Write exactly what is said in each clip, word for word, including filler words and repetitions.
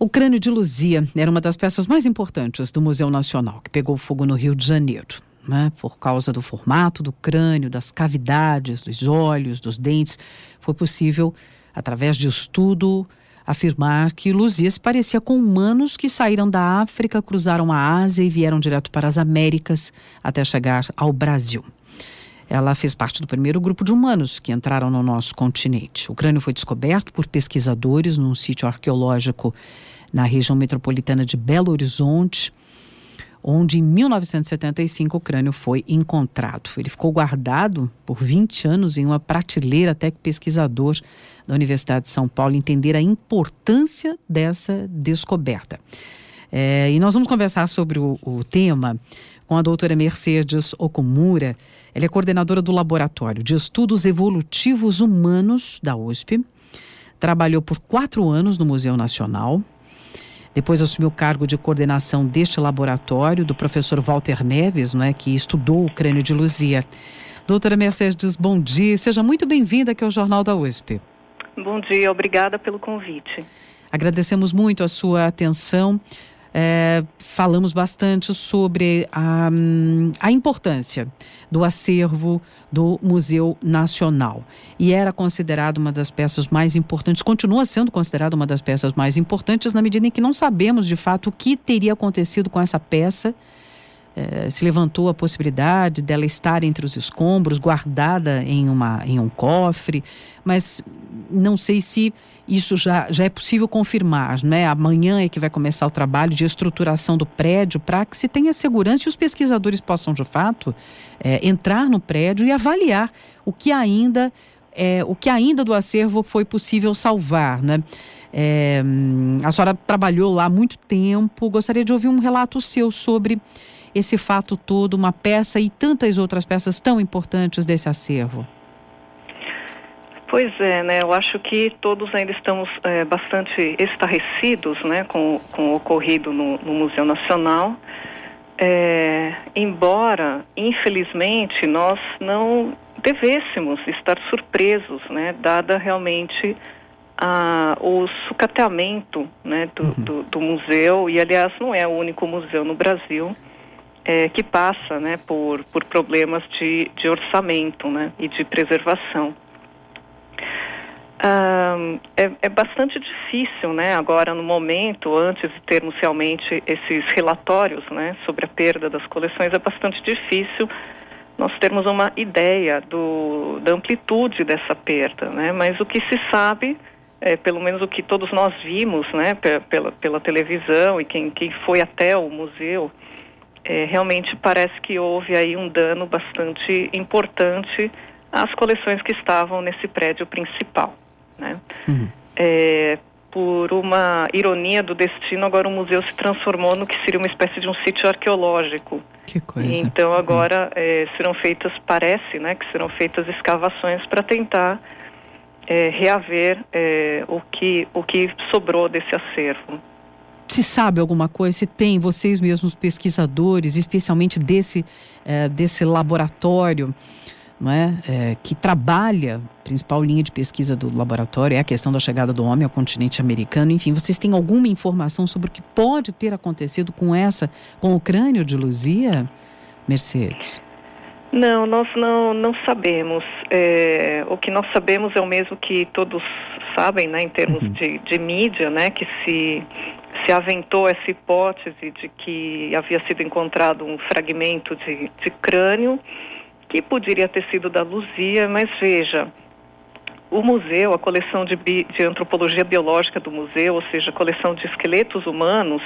O crânio de Luzia era uma das peças mais importantes do Museu Nacional, que pegou fogo no Rio de Janeiro, né? Por causa do formato do crânio, das cavidades, dos olhos, dos dentes. Foi possível, através de estudo, afirmar que Luzia se parecia com humanos que saíram da África, cruzaram a Ásia e vieram direto para as Américas até chegar ao Brasil. Ela fez parte do primeiro grupo de humanos que entraram no nosso continente. O crânio foi descoberto por pesquisadores num sítio arqueológico na região metropolitana de Belo Horizonte, onde em mil novecentos e setenta e cinco o crânio foi encontrado. Ele ficou guardado por vinte anos em uma prateleira até que pesquisador da Universidade de São Paulo entender a importância dessa descoberta. É, e nós vamos conversar sobre o, o tema com a doutora Mercedes Okumura. Ela é coordenadora do Laboratório de Estudos Evolutivos Humanos da U S P. Trabalhou por quatro anos no Museu Nacional. Depois assumiu o cargo de coordenação deste laboratório do professor Walter Neves, não é, que estudou o crânio de Luzia. Doutora Mercedes, bom dia. Seja muito bem-vinda aqui ao Jornal da U S P. Bom dia, obrigada pelo convite. Agradecemos muito a sua atenção. É, falamos bastante sobre a, a importância do acervo do Museu Nacional. E era considerado uma das peças mais importantes, continua sendo considerado uma das peças mais importantes, na medida em que não sabemos de fato o que teria acontecido com essa peça. É, se levantou a possibilidade dela estar entre os escombros, guardada em, uma, em um cofre, mas não sei se isso já, já é possível confirmar, né? Amanhã é que vai começar o trabalho de estruturação do prédio para que se tenha segurança e os pesquisadores possam, de fato, é, entrar no prédio e avaliar o que ainda, é, o que ainda do acervo foi possível salvar, né? É, a senhora trabalhou lá há muito tempo, gostaria de ouvir um relato seu sobre esse fato todo, uma peça e tantas outras peças tão importantes desse acervo. Pois é, né? Eu acho que todos ainda estamos é, bastante estarrecidos, né, com, com o ocorrido no, no Museu Nacional. É, embora, infelizmente, nós não devêssemos estar surpresos, né, dada realmente a, o sucateamento, né, do, uhum. do, do museu, e aliás não é o único museu no Brasil é, que passa, né, por, por problemas de, de orçamento, né, e de preservação. Um, é, é bastante difícil, né, agora no momento, antes de termos realmente esses relatórios, né, sobre a perda das coleções, é bastante difícil nós termos uma ideia do, da amplitude dessa perda, né, mas o que se sabe, é, pelo menos o que todos nós vimos, né, pela, pela televisão e quem, quem foi até o museu, é, realmente parece que houve aí um dano bastante importante às coleções que estavam nesse prédio principal. Né? Uhum. É, por uma ironia do destino, agora o museu se transformou no que seria uma espécie de um sítio arqueológico. Que coisa. E então agora uhum. é, serão feitas, parece, né, que serão feitas escavações para tentar é, reaver é, o, que, o que sobrou desse acervo. Se sabe alguma coisa, se tem, vocês mesmos pesquisadores, especialmente desse, é, desse laboratório, não é? É, que trabalha, a principal linha de pesquisa do laboratório é a questão da chegada do homem ao continente americano. Enfim, vocês têm alguma informação sobre o que pode ter acontecido com essa, com o crânio de Luzia, Mercedes? Não, nós não, não sabemos. É, o que nós sabemos é o mesmo que todos sabem, né, em termos uhum. de, de mídia, né, que se, se aventou essa hipótese de que havia sido encontrado um fragmento de, de crânio que poderia ter sido da Luzia, mas veja, o museu, a coleção de, bi, de antropologia biológica do museu, ou seja, a coleção de esqueletos humanos,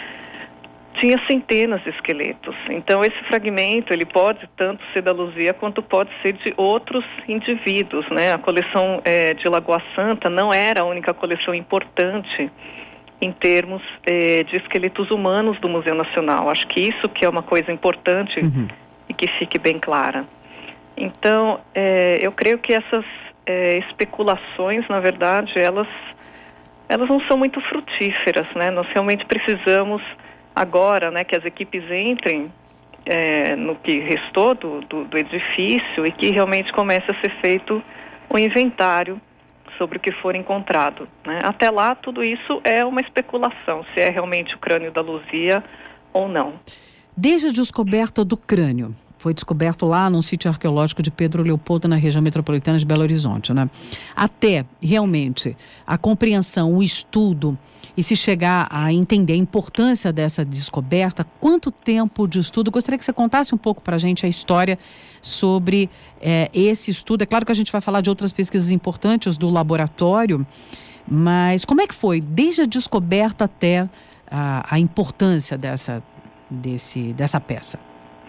tinha centenas de esqueletos. Então, esse fragmento, ele pode tanto ser da Luzia quanto pode ser de outros indivíduos, né? A coleção é, de Lagoa Santa não era a única coleção importante em termos é, de esqueletos humanos do Museu Nacional. Acho que isso que é uma coisa importante uhum. e que fique bem clara. Então, é, eu creio que essas é, especulações, na verdade, elas, elas não são muito frutíferas, né? Nós realmente precisamos agora, né, que as equipes entrem é, no que restou do, do, do edifício e que realmente comece a ser feito um inventário sobre o que for encontrado, né? Até lá, tudo isso é uma especulação, se é realmente o crânio da Luzia ou não. Desde a descoberta do crânio, foi descoberto lá num sítio arqueológico de Pedro Leopoldo, na região metropolitana de Belo Horizonte, né? Até, realmente, a compreensão, o estudo e se chegar a entender a importância dessa descoberta, quanto tempo de estudo? Gostaria que você contasse um pouco para a gente a história sobre é, esse estudo. É claro que a gente vai falar de outras pesquisas importantes do laboratório, mas como é que foi, desde a descoberta até a, a importância dessa, desse, dessa peça?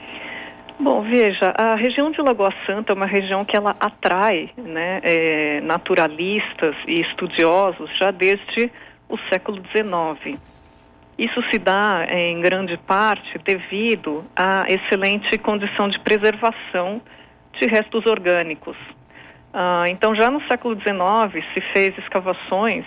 Bom, veja, a região de Lagoa Santa é uma região que ela atrai, né, é, naturalistas e estudiosos já desde o século dezenove. Isso se dá, em grande parte, devido à excelente condição de preservação de restos orgânicos. Ah, então, já no século dezenove, se fez escavações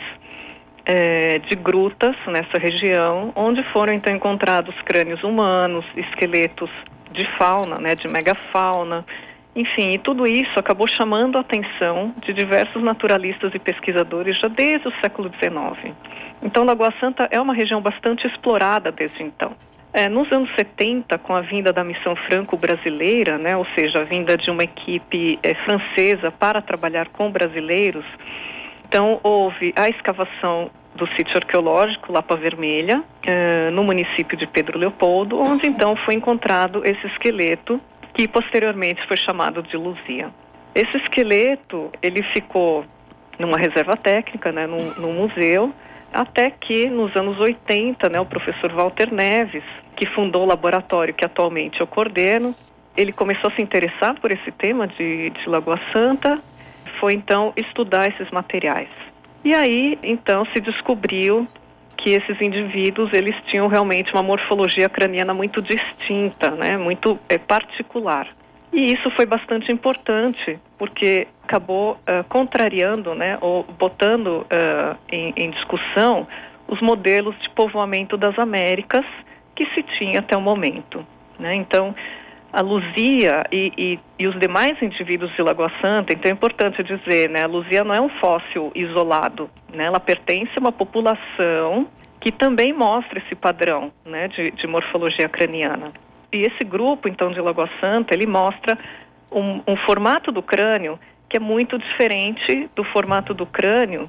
é, de grutas nessa região, onde foram, então, encontrados crânios humanos, esqueletos de fauna, né, de megafauna, enfim, e tudo isso acabou chamando a atenção de diversos naturalistas e pesquisadores já desde o século dezenove. Então, Lagoa Santa é uma região bastante explorada desde então. É, nos anos setenta, com a vinda da missão franco-brasileira, né, ou seja, a vinda de uma equipe é, francesa para trabalhar com brasileiros, então houve a escavação do sítio arqueológico Lapa Vermelha, eh, no município de Pedro Leopoldo, onde então foi encontrado esse esqueleto, que posteriormente foi chamado de Luzia. Esse esqueleto, ele ficou numa reserva técnica, né, num, num museu, até que nos anos oitenta, né, o professor Walter Neves, que fundou o laboratório que atualmente eu coordeno, ele começou a se interessar por esse tema de, de Lagoa Santa, foi então estudar esses materiais. E aí, então, se descobriu que esses indivíduos, eles tinham realmente uma morfologia craniana muito distinta, né, muito é, particular. E isso foi bastante importante, porque acabou uh, contrariando, né, ou botando uh, em, em discussão os modelos de povoamento das Américas que se tinha até o momento, né? Então, a Luzia e, e, e os demais indivíduos de Lagoa Santa, então é importante dizer, né, a Luzia não é um fóssil isolado, né, ela pertence a uma população que também mostra esse padrão, né, de, de morfologia craniana. E esse grupo, então, de Lagoa Santa, ele mostra um, um formato do crânio que é muito diferente do formato do crânio,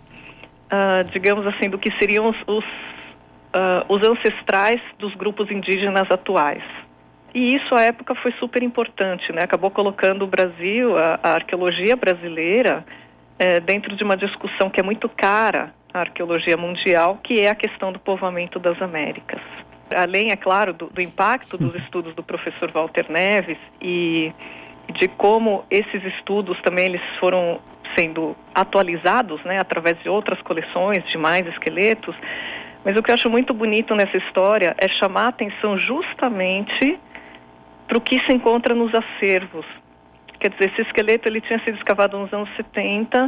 uh, digamos assim, do que seriam os, os, uh, os ancestrais dos grupos indígenas atuais. E isso, à época, foi super importante, né? Acabou colocando o Brasil, a, a arqueologia brasileira, é, dentro de uma discussão que é muito cara à arqueologia mundial, que é a questão do povoamento das Américas. Além, é claro, do, do impacto dos estudos do professor Walter Neves e de como esses estudos também eles foram sendo atualizados, né, através de outras coleções de mais esqueletos, mas o que eu acho muito bonito nessa história é chamar a atenção justamente para o que se encontra nos acervos. Quer dizer, esse esqueleto ele tinha sido escavado nos anos setenta,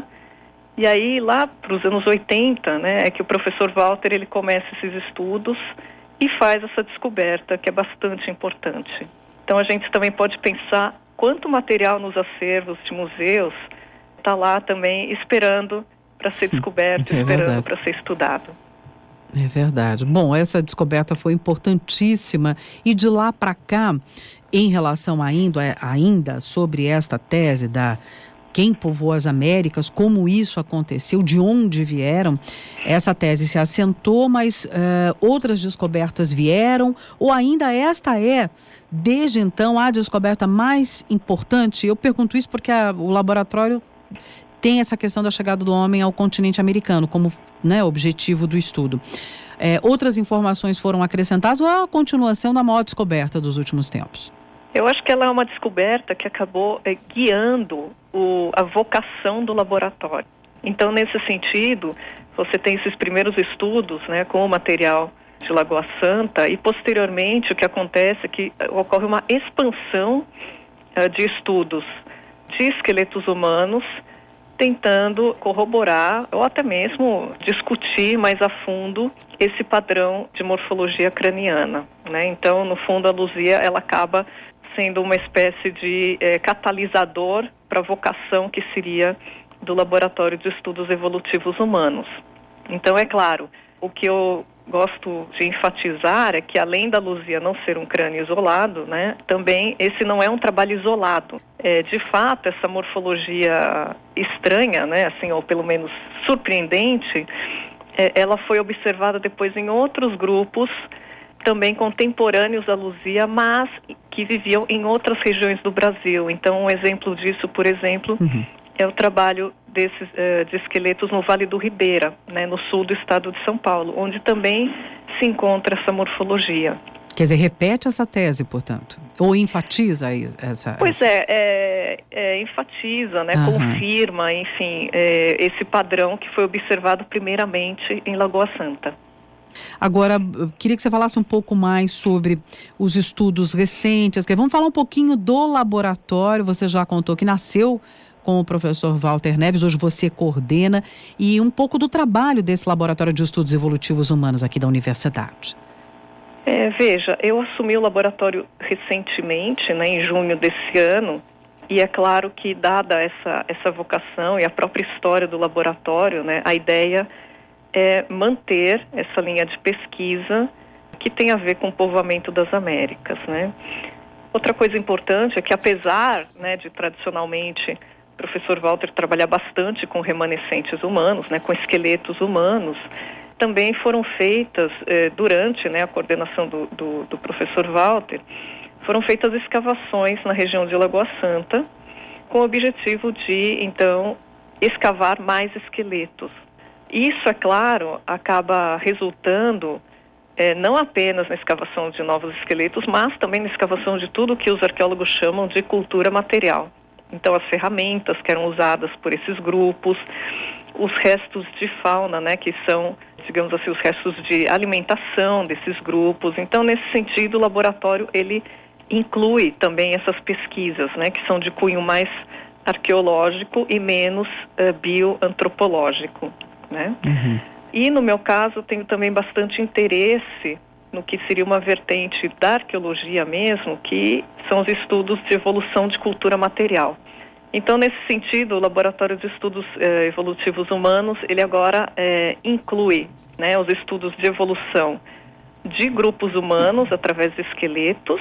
e aí lá para os anos oitenta, né, é que o professor Walter ele começa esses estudos e faz essa descoberta, que é bastante importante. Então a gente também pode pensar quanto material nos acervos de museus está lá também esperando para ser descoberto, é esperando para ser estudado. É verdade. Bom, essa descoberta foi importantíssima e de lá para cá, em relação ainda, ainda sobre esta tese da quem povoou as Américas, como isso aconteceu, de onde vieram, essa tese se assentou, mas uh, outras descobertas vieram, ou ainda esta é, desde então, a descoberta mais importante? Eu pergunto isso porque a, o laboratório tem essa questão da chegada do homem ao continente americano como, né, objetivo do estudo. É, outras informações foram acrescentadas ou é a continuação da maior descoberta dos últimos tempos? Eu acho que ela é uma descoberta que acabou é, guiando o, a vocação do laboratório. Então, nesse sentido, você tem esses primeiros estudos, né, com o material de Lagoa Santa e, posteriormente, o que acontece é que ocorre uma expansão uh, de estudos de esqueletos humanos, tentando corroborar ou até mesmo discutir mais a fundo esse padrão de morfologia craniana, né? Então, no fundo, a Luzia ela acaba sendo uma espécie de é, catalisador para a vocação que seria do Laboratório de Estudos Evolutivos Humanos. Então, é claro, o que eu gosto de enfatizar é que, além da Luzia não ser um crânio isolado, né, também esse não é um trabalho isolado. É, de fato, essa morfologia estranha, né, assim, ou pelo menos surpreendente, é, ela foi observada depois em outros grupos, também contemporâneos à Luzia, mas que viviam em outras regiões do Brasil. Então, um exemplo disso, por exemplo, uhum. é o trabalho desses, uh, de esqueletos no Vale do Ribeira, né, no sul do estado de São Paulo, onde também se encontra essa morfologia. Quer dizer, repete essa tese, portanto? Ou enfatiza essa... Pois essa... É, é, é, enfatiza, né, uhum. confirma, enfim, é, esse padrão que foi observado primeiramente em Lagoa Santa. Agora, queria que você falasse um pouco mais sobre os estudos recentes. Vamos falar um pouquinho do laboratório. Você já contou que nasceu com o professor Walter Neves, hoje você coordena, e um pouco do trabalho desse Laboratório de Estudos Evolutivos Humanos aqui da universidade. É, veja, eu assumi o laboratório recentemente, né, em junho desse ano, e é claro que, dada essa, essa vocação e a própria história do laboratório, né, a ideia é manter essa linha de pesquisa que tem a ver com o povoamento das Américas, né? Outra coisa importante é que, apesar, né, de tradicionalmente o professor Walter trabalhar bastante com remanescentes humanos, né, com esqueletos humanos, também foram feitas, eh, durante, né, a coordenação do, do, do professor Walter, foram feitas escavações na região de Lagoa Santa, com o objetivo de, então, escavar mais esqueletos. Isso, é claro, acaba resultando é, não apenas na escavação de novos esqueletos, mas também na escavação de tudo que os arqueólogos chamam de cultura material. Então, as ferramentas que eram usadas por esses grupos, os restos de fauna, né, que são, digamos assim, os restos de alimentação desses grupos. Então, nesse sentido, o laboratório, ele inclui também essas pesquisas, né, que são de cunho mais arqueológico e menos uh, bioantropológico. Né? Uhum. E no meu caso tenho também bastante interesse no que seria uma vertente da arqueologia mesmo, que são os estudos de evolução de cultura material. Então, nesse sentido, o Laboratório de Estudos eh, Evolutivos Humanos, ele agora eh, inclui, né, os estudos de evolução de grupos humanos através de esqueletos,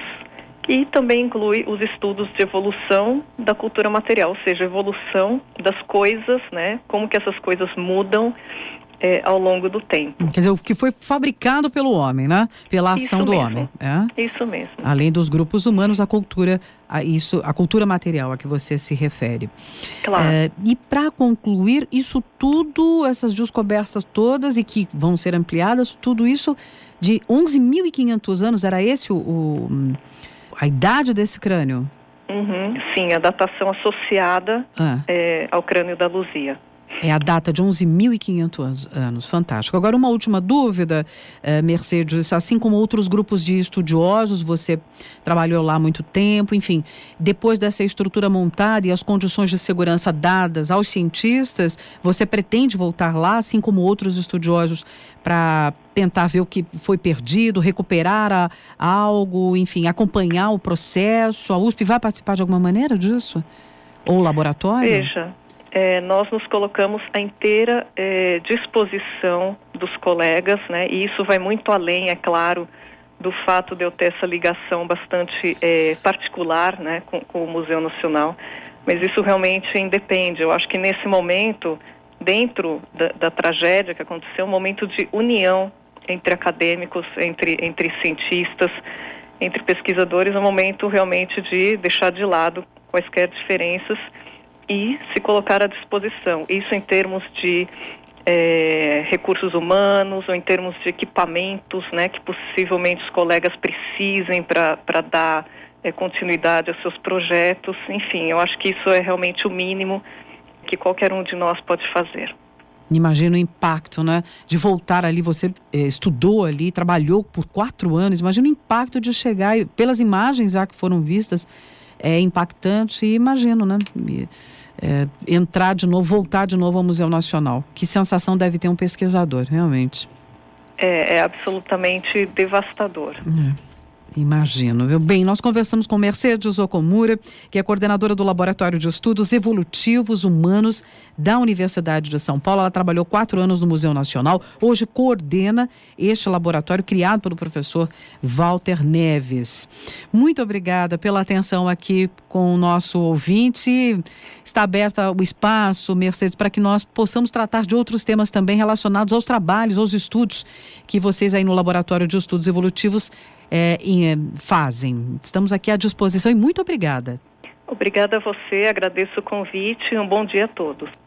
e também inclui os estudos de evolução da cultura material, ou seja, evolução das coisas, né? Como que essas coisas mudam é, ao longo do tempo. Quer dizer, o que foi fabricado pelo homem, né? Pela ação isso do mesmo. homem. É? Isso mesmo. Além dos grupos humanos, a cultura, a, isso, a cultura material a que você se refere. Claro. É, e para concluir, isso tudo, essas descobertas todas e que vão ser ampliadas, tudo isso de onze mil e quinhentos anos, era esse o... o a idade desse crânio? Uhum, sim, a datação associada ah. é, ao crânio da Luzia. É a data de onze mil e quinhentos anos, fantástico. Agora, uma última dúvida, eh, Mercedes, assim como outros grupos de estudiosos, você trabalhou lá há muito tempo, enfim, depois dessa estrutura montada e as condições de segurança dadas aos cientistas, você pretende voltar lá, assim como outros estudiosos, para tentar ver o que foi perdido, recuperar a, a algo, enfim, acompanhar o processo? A U S P vai participar de alguma maneira disso? Ou o laboratório? Veja, É, nós nos colocamos à inteira é, disposição dos colegas, né? E isso vai muito além, é claro, do fato de eu ter essa ligação bastante é, particular, né, com, com o Museu Nacional, mas isso realmente independe. Eu acho que nesse momento, dentro da, da tragédia que aconteceu, um momento de união entre acadêmicos, entre, entre cientistas, entre pesquisadores, é um momento realmente de deixar de lado quaisquer diferenças e se colocar à disposição. Isso em termos de é, recursos humanos ou em termos de equipamentos, né, que possivelmente os colegas precisem para para dar é, continuidade aos seus projetos. Enfim, eu acho que isso é realmente o mínimo que qualquer um de nós pode fazer. Imagina o impacto, né, de voltar ali, você eh, estudou ali, trabalhou por quatro anos, imagina o impacto de chegar, pelas imagens já que foram vistas, é impactante, e imagino, né, é, entrar de novo, voltar de novo ao Museu Nacional. Que sensação deve ter um pesquisador, realmente. É, é absolutamente devastador. É. Imagino, viu? Bem, nós conversamos com Mercedes Okumura, que é coordenadora do Laboratório de Estudos Evolutivos Humanos da Universidade de São Paulo. Ela trabalhou quatro anos no Museu Nacional, hoje coordena este laboratório criado pelo professor Walter Neves. Muito obrigada pela atenção aqui com o nosso ouvinte. Está aberto o espaço, Mercedes, para que nós possamos tratar de outros temas também relacionados aos trabalhos, aos estudos que vocês aí no Laboratório de Estudos Evolutivos É, fazem. Estamos aqui à disposição e muito obrigada. Obrigada a você, agradeço o convite e um bom dia a todos.